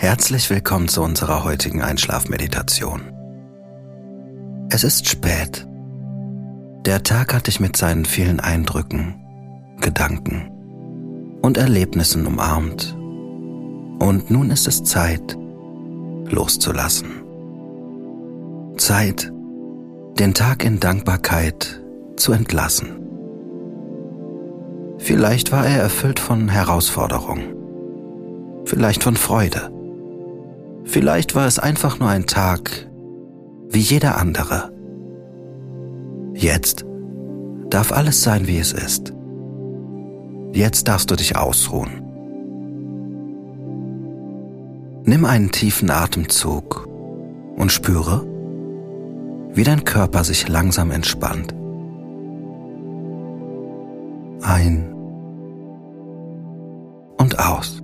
Herzlich willkommen zu unserer heutigen Einschlafmeditation. Es ist spät. Der Tag hat dich mit seinen vielen Eindrücken, Gedanken und Erlebnissen umarmt. Und nun ist es Zeit, loszulassen. Zeit, den Tag in Dankbarkeit zu entlassen. Vielleicht war er erfüllt von Herausforderungen, vielleicht von Freude. Vielleicht war es einfach nur ein Tag wie jeder andere. Jetzt darf alles sein, wie es ist. Jetzt darfst du dich ausruhen. Nimm einen tiefen Atemzug und spüre, wie dein Körper sich langsam entspannt. Ein und aus.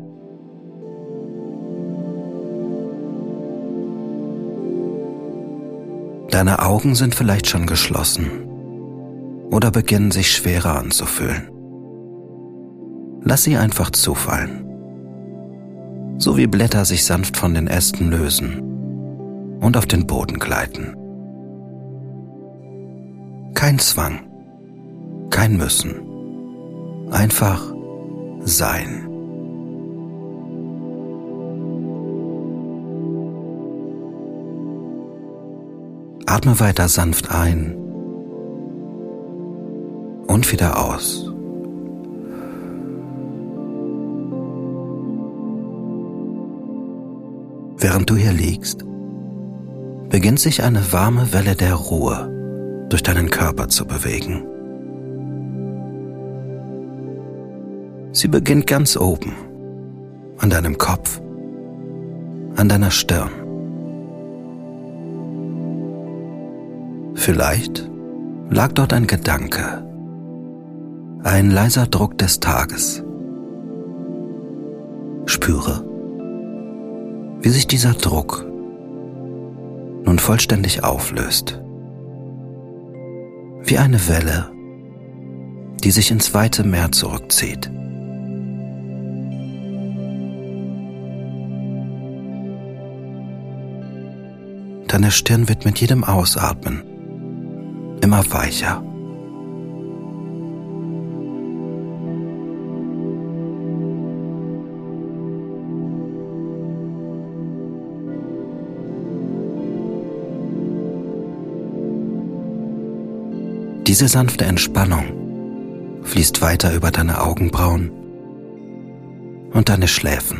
Deine Augen sind vielleicht schon geschlossen oder beginnen sich schwerer anzufühlen. Lass sie einfach zufallen, so wie Blätter sich sanft von den Ästen lösen und auf den Boden gleiten. Kein Zwang, kein Müssen, einfach sein. Atme weiter sanft ein und wieder aus. Während du hier liegst, beginnt sich eine warme Welle der Ruhe durch deinen Körper zu bewegen. Sie beginnt ganz oben, an deinem Kopf, an deiner Stirn. Vielleicht lag dort ein Gedanke, ein leiser Druck des Tages. Spüre, wie sich dieser Druck nun vollständig auflöst. Wie eine Welle, die sich ins weite Meer zurückzieht. Deine Stirn wird mit jedem Ausatmen immer weicher. Diese sanfte Entspannung fließt weiter über deine Augenbrauen und deine Schläfen.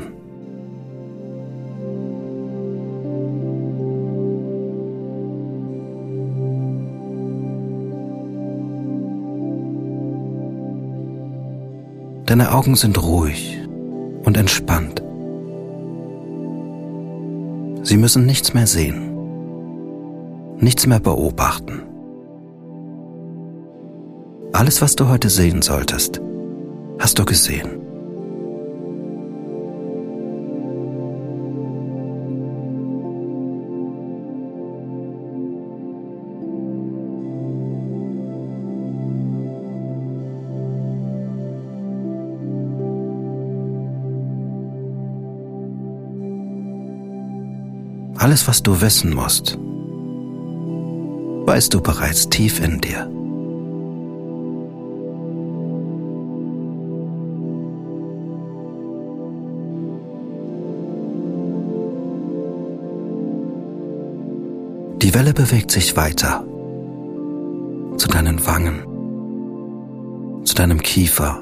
Deine Augen sind ruhig und entspannt. Sie müssen nichts mehr sehen, nichts mehr beobachten. Alles, was du heute sehen solltest, hast du gesehen. Alles, was du wissen musst, weißt du bereits tief in dir. Die Welle bewegt sich weiter zu deinen Wangen, zu deinem Kiefer.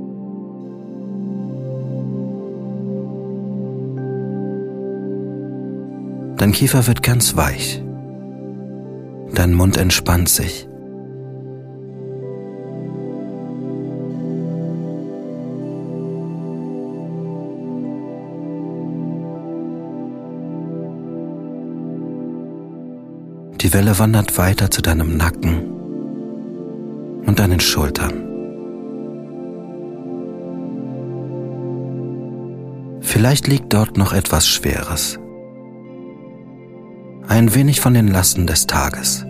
Dein Kiefer wird ganz weich. Dein Mund entspannt sich. Die Welle wandert weiter zu deinem Nacken und deinen Schultern. Vielleicht liegt dort noch etwas Schweres. Ein wenig von den Lasten des Tages.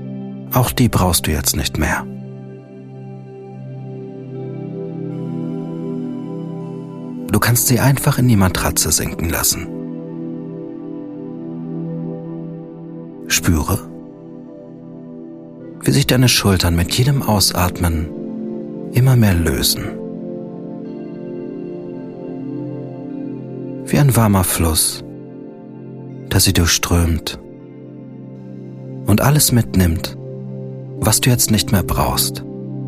Auch die brauchst du jetzt nicht mehr. Du kannst sie einfach in die Matratze sinken lassen. Spüre, wie sich deine Schultern mit jedem Ausatmen immer mehr lösen. Wie ein warmer Fluss, der sie durchströmt und alles mitnimmt, was du jetzt nicht mehr brauchst.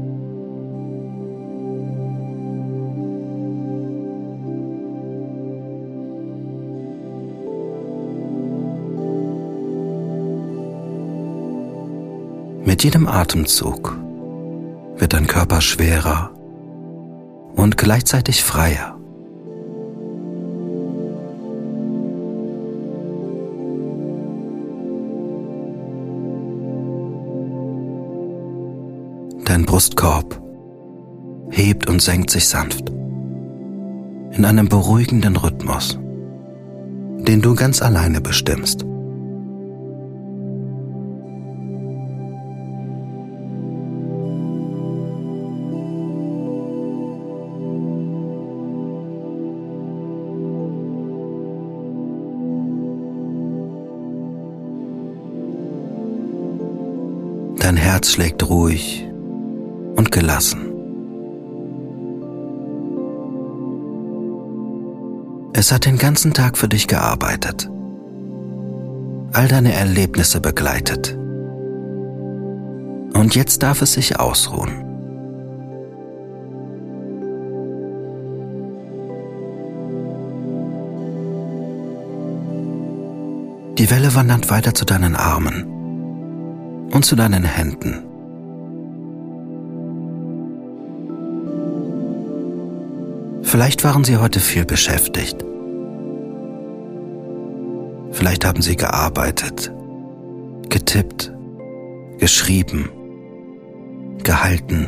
Mit jedem Atemzug wird dein Körper schwerer und gleichzeitig freier. Dein Brustkorb hebt und senkt sich sanft in einem beruhigenden Rhythmus, den du ganz alleine bestimmst. Dein Herz schlägt ruhig und gelassen. Es hat den ganzen Tag für dich gearbeitet, all deine Erlebnisse begleitet. Und jetzt darf es sich ausruhen. Die Welle wandert weiter zu deinen Armen und zu deinen Händen. Vielleicht waren sie heute viel beschäftigt. Vielleicht haben sie gearbeitet, getippt, geschrieben, gehalten.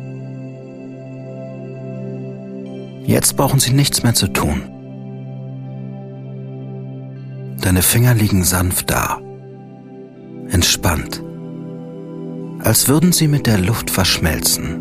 Jetzt brauchen sie nichts mehr zu tun. Deine Finger liegen sanft da, entspannt, als würden sie mit der Luft verschmelzen.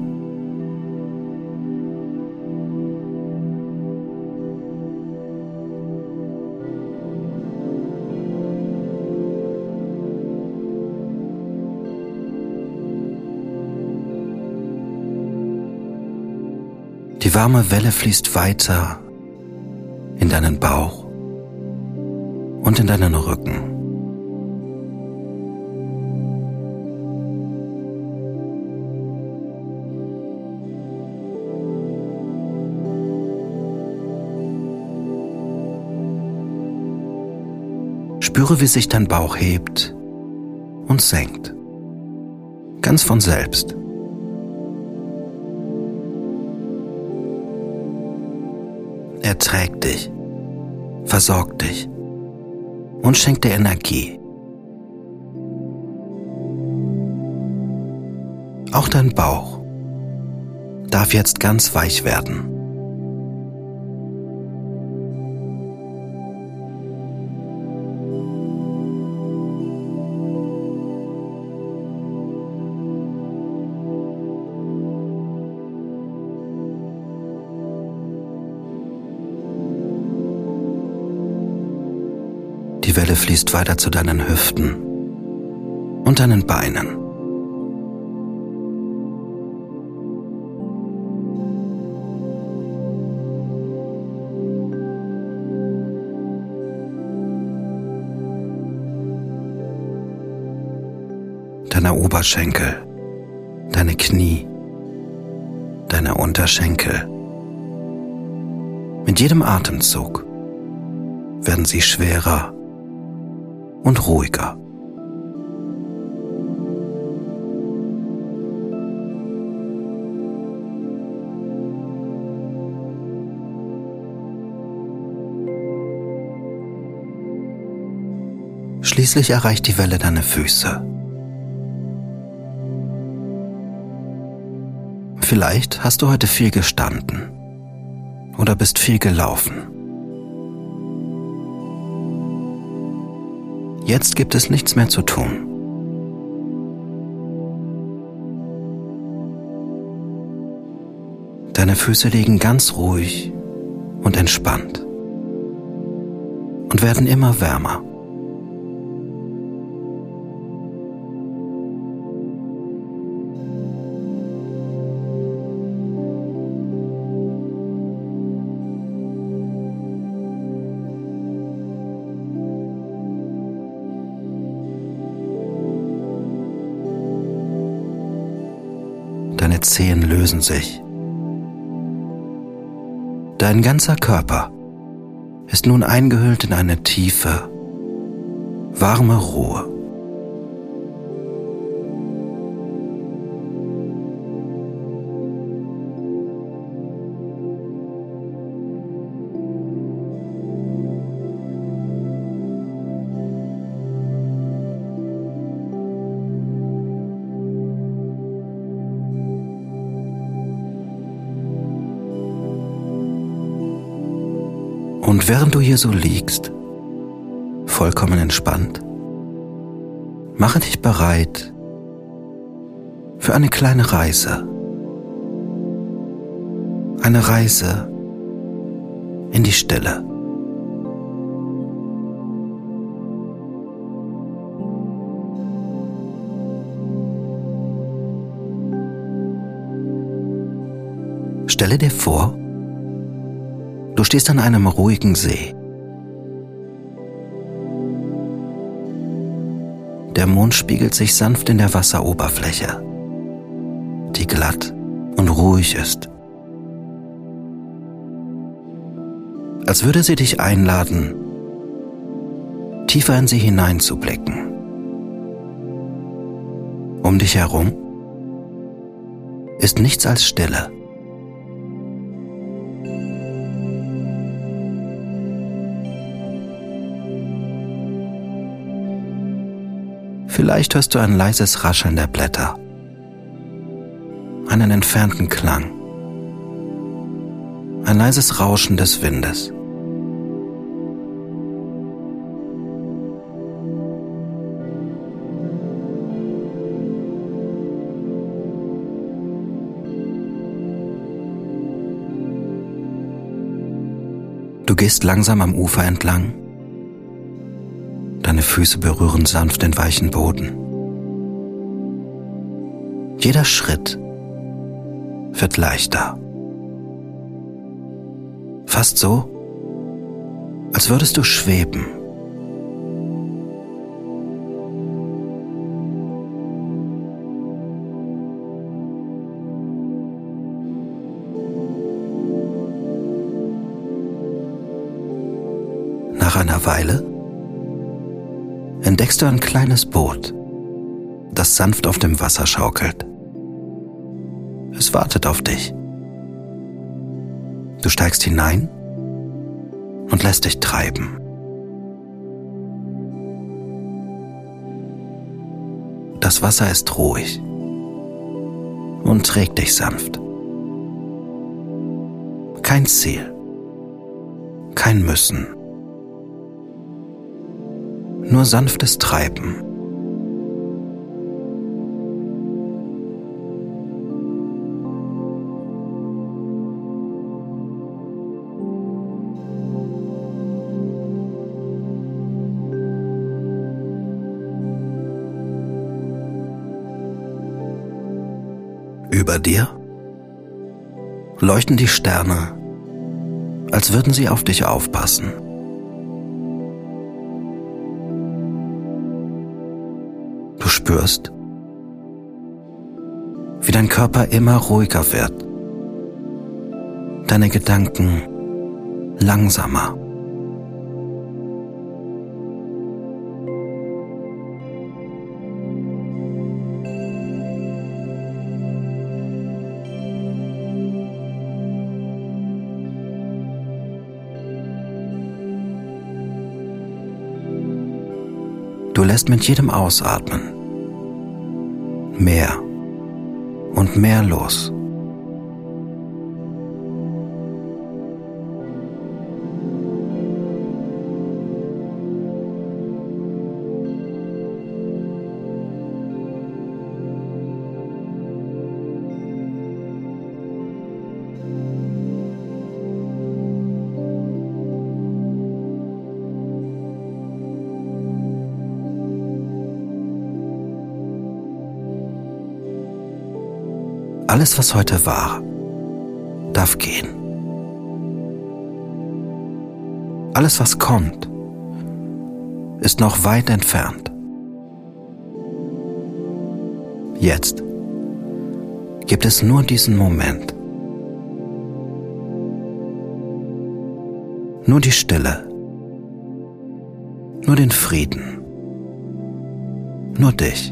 Die warme Welle fließt weiter in deinen Bauch und in deinen Rücken. Spüre, wie sich dein Bauch hebt und senkt, ganz von selbst. Er trägt dich, versorgt dich und schenkt dir Energie. Auch dein Bauch darf jetzt ganz weich werden. Die Welle fließt weiter zu deinen Hüften und deinen Beinen. Deine Oberschenkel, deine Knie, deine Unterschenkel. Mit jedem Atemzug werden sie schwerer und ruhiger. Schließlich erreicht die Welle deine Füße. Vielleicht hast du heute viel gestanden oder bist viel gelaufen. Jetzt gibt es nichts mehr zu tun. Deine Füße liegen ganz ruhig und entspannt und werden immer wärmer. Deine Zehen lösen sich. Dein ganzer Körper ist nun eingehüllt in eine tiefe, warme Ruhe. Und während du hier so liegst, vollkommen entspannt, mache dich bereit für eine kleine Reise. Eine Reise in die Stille. Stelle dir vor, du stehst an einem ruhigen See. Der Mond spiegelt sich sanft in der Wasseroberfläche, die glatt und ruhig ist. Als würde sie dich einladen, tiefer in sie hineinzublicken. Um dich herum ist nichts als Stille. Vielleicht hörst du ein leises Rascheln der Blätter, einen entfernten Klang, ein leises Rauschen des Windes. Du gehst langsam am Ufer entlang. Deine Füße berühren sanft den weichen Boden. Jeder Schritt wird leichter. Fast so, als würdest du schweben. Nach einer Weile entdeckst du ein kleines Boot, das sanft auf dem Wasser schaukelt. Es wartet auf dich. Du steigst hinein und lässt dich treiben. Das Wasser ist ruhig und trägt dich sanft. Kein Ziel, kein Müssen. Nur sanftes Treiben. Über dir leuchten die Sterne, als würden sie auf dich aufpassen. Du spürst, wie dein Körper immer ruhiger wird, deine Gedanken langsamer. Du lässt mit jedem Ausatmen mehr und mehr los. Alles, was heute war, darf gehen. Alles, was kommt, ist noch weit entfernt. Jetzt gibt es nur diesen Moment. Nur die Stille. Nur den Frieden. Nur dich.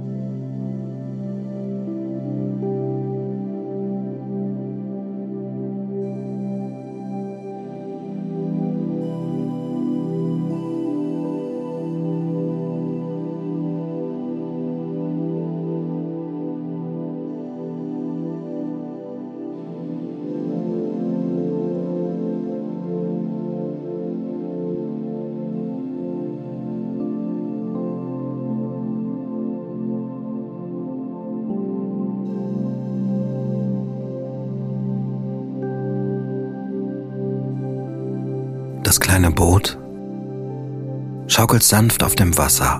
Das kleine Boot schaukelt sanft auf dem Wasser.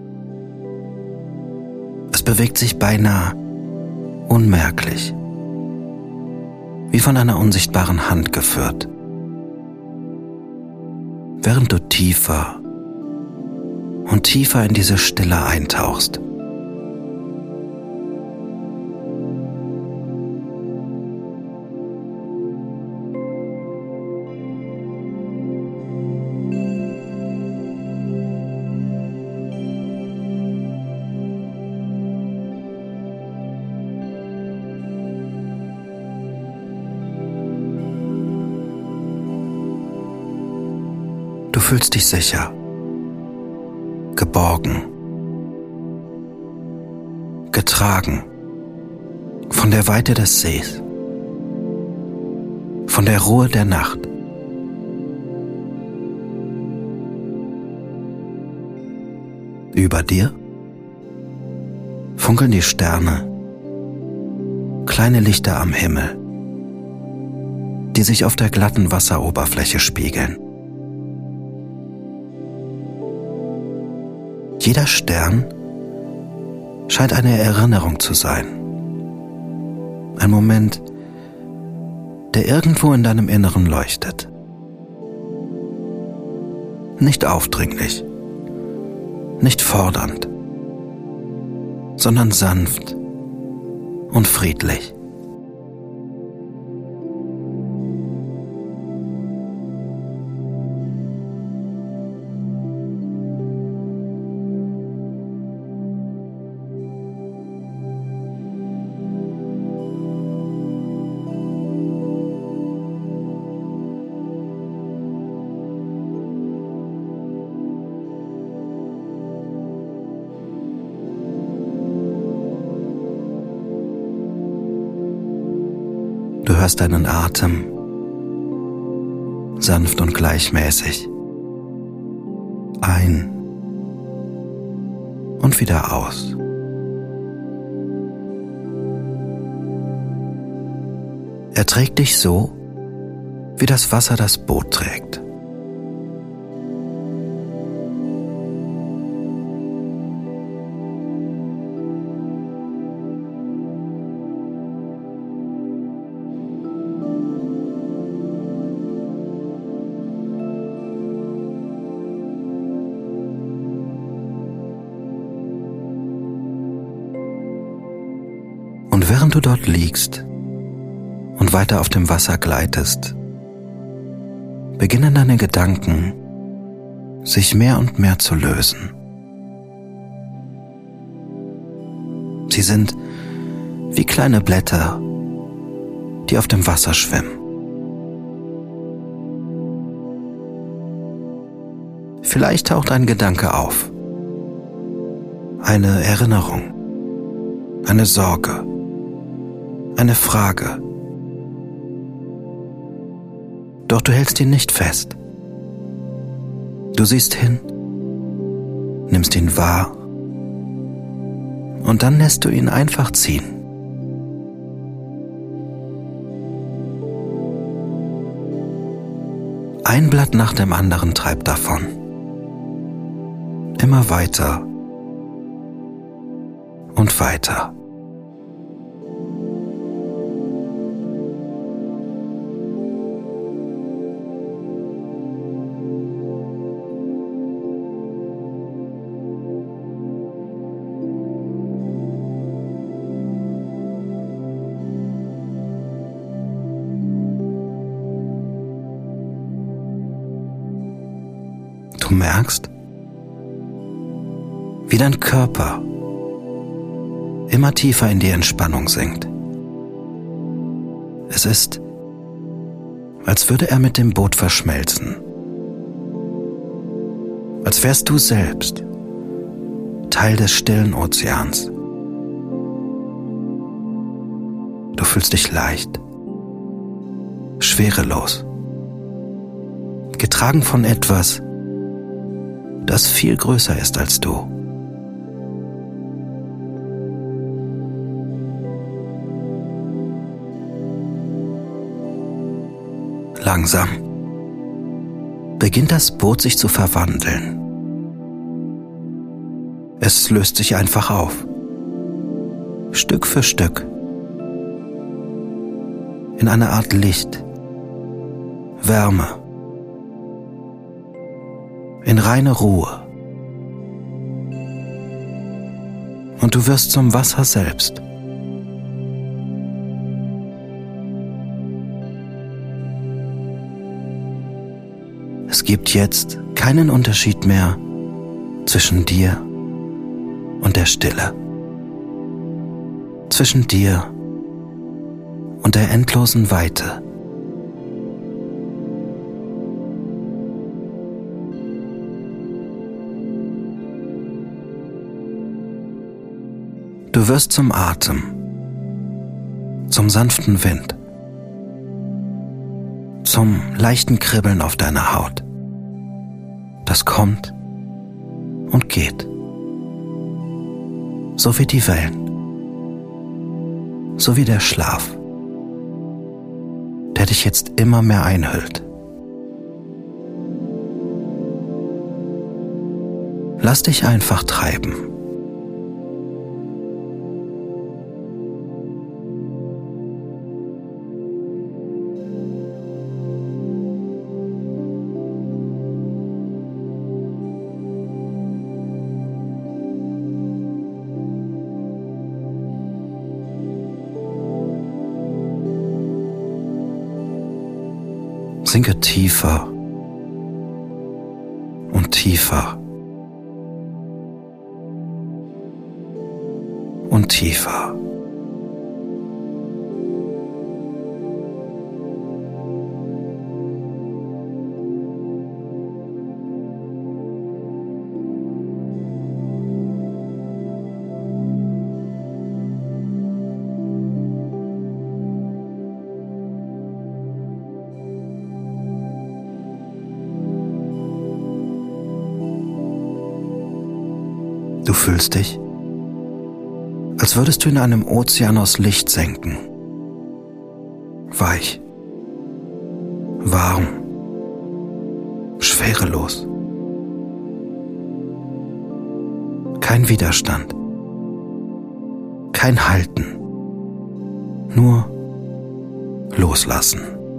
Es bewegt sich beinahe unmerklich, wie von einer unsichtbaren Hand geführt, während du tiefer und tiefer in diese Stille eintauchst. Du fühlst dich sicher, geborgen, getragen von der Weite des Sees, von der Ruhe der Nacht. Über dir funkeln die Sterne, kleine Lichter am Himmel, die sich auf der glatten Wasseroberfläche spiegeln. Jeder Stern scheint eine Erinnerung zu sein. Ein Moment, der irgendwo in deinem Inneren leuchtet. Nicht aufdringlich, nicht fordernd, sondern sanft und friedlich. Du hörst deinen Atem, sanft und gleichmäßig, ein und wieder aus. Er trägt dich so, wie das Wasser das Boot trägt. Und während du dort liegst und weiter auf dem Wasser gleitest, beginnen deine Gedanken sich mehr und mehr zu lösen. Sie sind wie kleine Blätter, die auf dem Wasser schwimmen. Vielleicht taucht ein Gedanke auf, eine Erinnerung, eine Sorge, eine Frage. Doch du hältst ihn nicht fest. Du siehst hin, nimmst ihn wahr und dann lässt du ihn einfach ziehen. Ein Blatt nach dem anderen treibt davon. Immer weiter und weiter. Du merkst, wie dein Körper immer tiefer in die Entspannung sinkt. Es ist, als würde er mit dem Boot verschmelzen. Als wärst du selbst Teil des stillen Ozeans. Du fühlst dich leicht, schwerelos, getragen von etwas, das viel größer ist als du. Langsam beginnt das Boot sich zu verwandeln. Es löst sich einfach auf, Stück für Stück, in eine Art Licht, Wärme, in reine Ruhe. Und du wirst zum Wasser selbst. Es gibt jetzt keinen Unterschied mehr zwischen dir und der Stille, zwischen dir und der endlosen Weite. Du wirst zum Atem, zum sanften Wind, zum leichten Kribbeln auf deiner Haut. Das kommt und geht, so wie die Wellen, so wie der Schlaf, der dich jetzt immer mehr einhüllt. Lass dich einfach treiben. Sinke tiefer und tiefer und tiefer. Du fühlst dich, als würdest du in einem Ozean aus Licht senken. Weich, warm, schwerelos. Kein Widerstand, kein Halten, nur loslassen.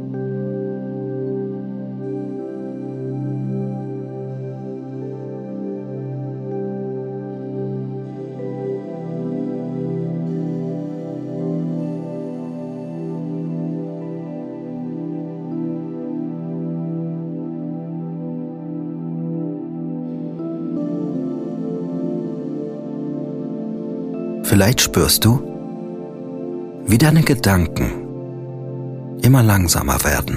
Vielleicht spürst du, wie deine Gedanken immer langsamer werden,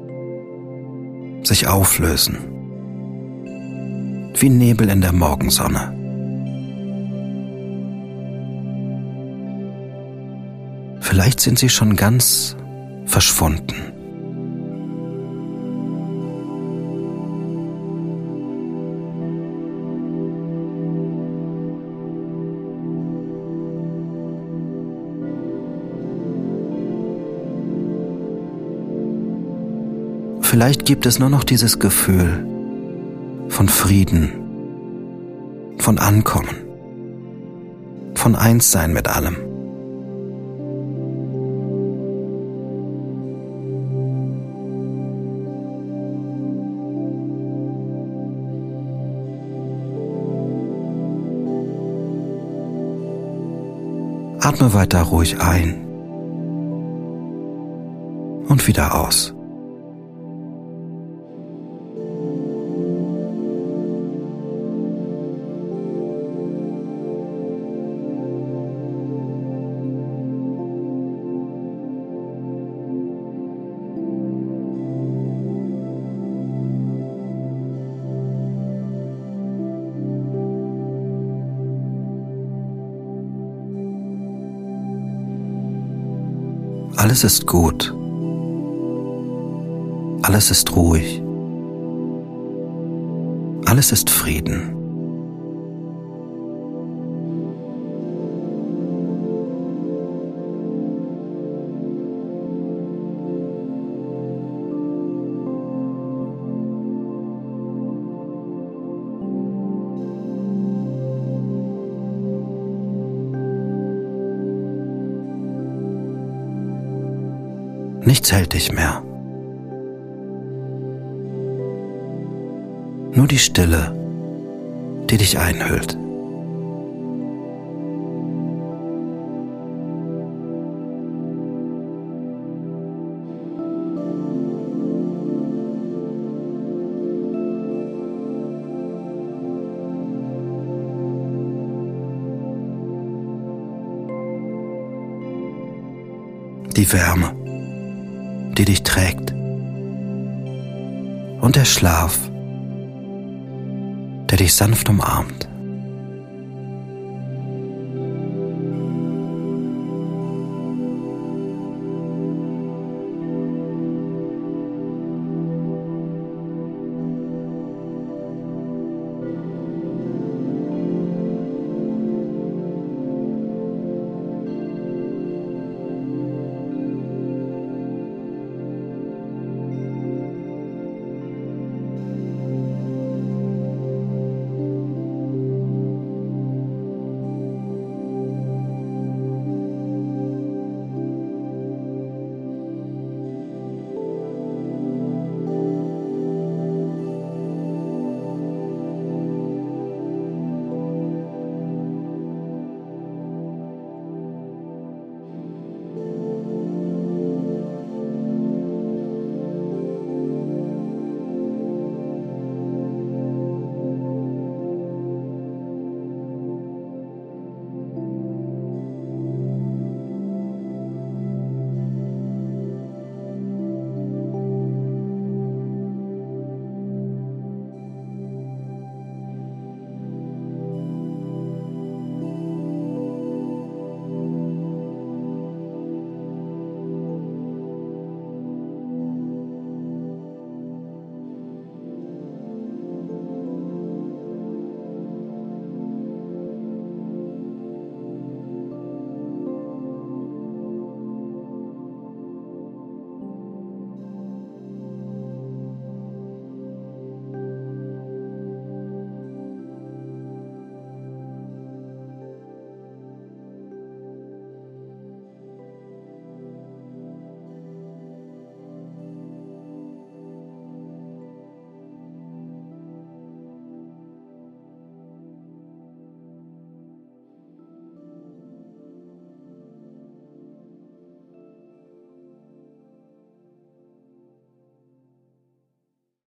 sich auflösen, wie Nebel in der Morgensonne. Vielleicht sind sie schon ganz verschwunden. Vielleicht gibt es nur noch dieses Gefühl von Frieden, von Ankommen, von Einssein mit allem. Atme weiter ruhig ein und wieder aus. Alles ist gut. Alles ist ruhig. Alles ist Frieden. Nichts hält dich mehr. Nur die Stille, die dich einhüllt. Die Wärme, die dich trägt. Und der Schlaf, der dich sanft umarmt.